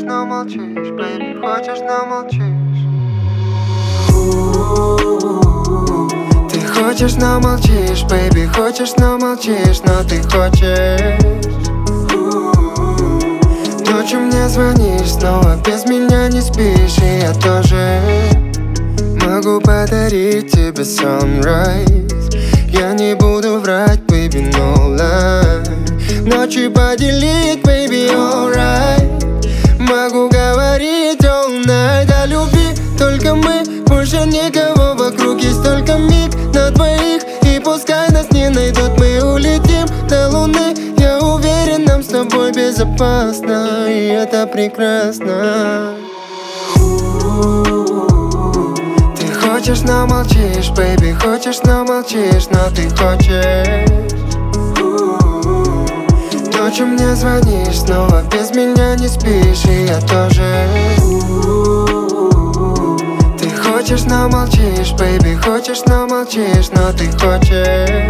но молчишь, baby, хочешь, но молчишь. Ты хочешь, но молчишь, baby, хочешь, но молчишь, но ты хочешь. Ночью мне звонишь, снова без меня не спишь, и я тоже могу подарить тебе sunrise. Я не буду врать, baby, no lie. Ночи поделить, baby, alright. Могу говорить all night о любви, только мы, больше никого вокруг. Есть только миг на двоих, и пускай нас не найдут, мы улетим до луны. Я уверен, нам с тобой безопасно, и это прекрасно. Ты хочешь, но молчишь, baby, хочешь, но молчишь, но ты хочешь. Ночью мне звонишь, снова без меня не спишь, и я тоже. Ты хочешь, но молчишь, baby, хочешь, но молчишь, но ты хочешь.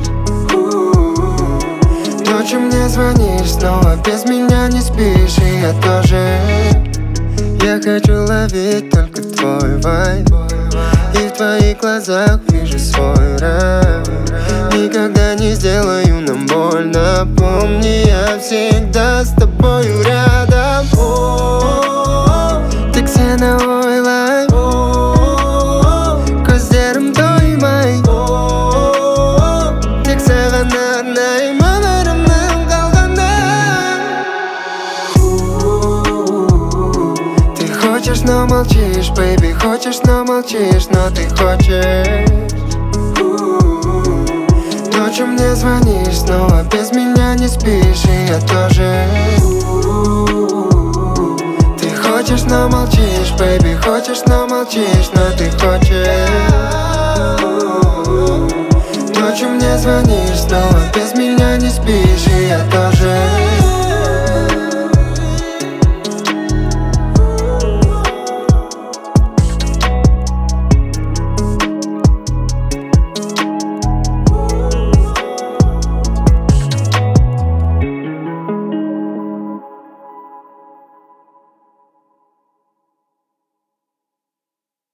Ночью мне звонишь, снова без меня не спишь, и я тоже. Я хочу ловить только твой вайб, и в твоих глазах вижу свой рай. Никогда не сделаю нам больно, помни, я всегда с тобою рядом. Ты ксеновой лайф, көздерім тоймай. Тек саған арнаймын өмірімнің қалғаны. Ты хочешь, но молчишь, baby, хочешь, но молчишь, но ты хочешь. Ночью мне звонишь, снова без меня не спишь, и я тоже. Ты хочешь, но молчишь, baby, хочешь, но молчишь, но ты хочешь. Ночью мне звонишь, снова без меня не спишь, и я тоже.